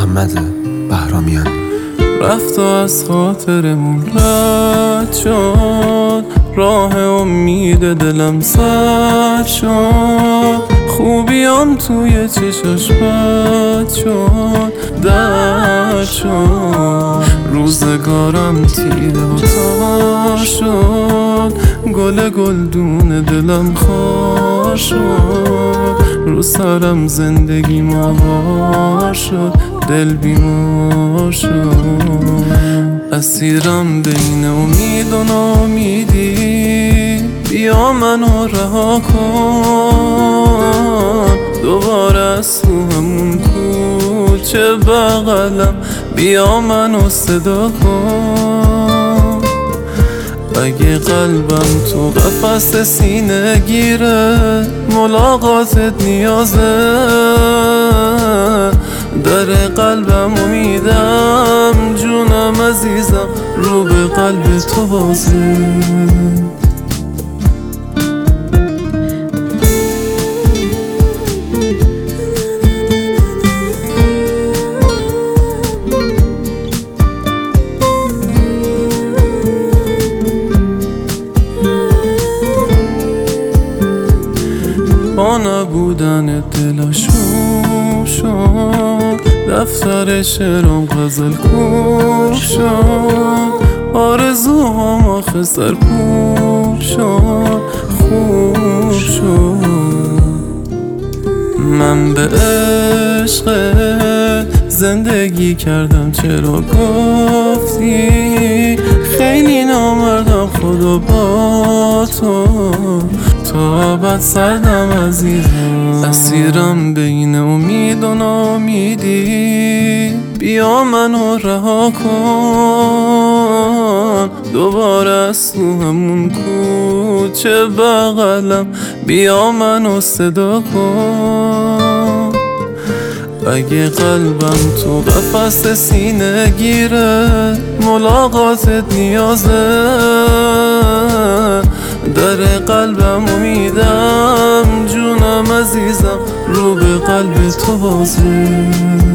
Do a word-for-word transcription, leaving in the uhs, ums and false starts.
محمد بهرامیان. رفت و از خاطرمون رد شد، راه امید دلم سد شد، خوبیام توی چشاش بد شد، درد شد، روزگارم تیره و تار شد، گل گلدون دلم خار شد، رو سرم زندگی ماهار شد، دل بیمار شد. اسیرم بین امید و ناامیدی، بیا منو رها کن، دوباره از تو همون کوچه بغلم بیا منو صدا کن. اگه قلبم تو قفس سینه گیره، ملاقاتت نیازه، در قلبم امیدم، جونم عزیزم رو به قلب تو بازه. با نبودن دلشون شد، دفتر شعرم غزل کوب شد، آرزوهام آخه سرکوب شد، خوب شد. من به عشق زندگی کردم چرا گفتی، خیلی نامردم خدا با تو، تا ابد سردم عزیزم. اسیرم بین امید و ناامیدی، بیا منو رها کن، دوباره از تو همون کوچه بغلم بیا منو صدا کن. اگه قلبم تو قفس سینه گیره، ملاقاتت نیازه، در قلبم امیدم، جونم عزیزم رو به قلب تو بازه.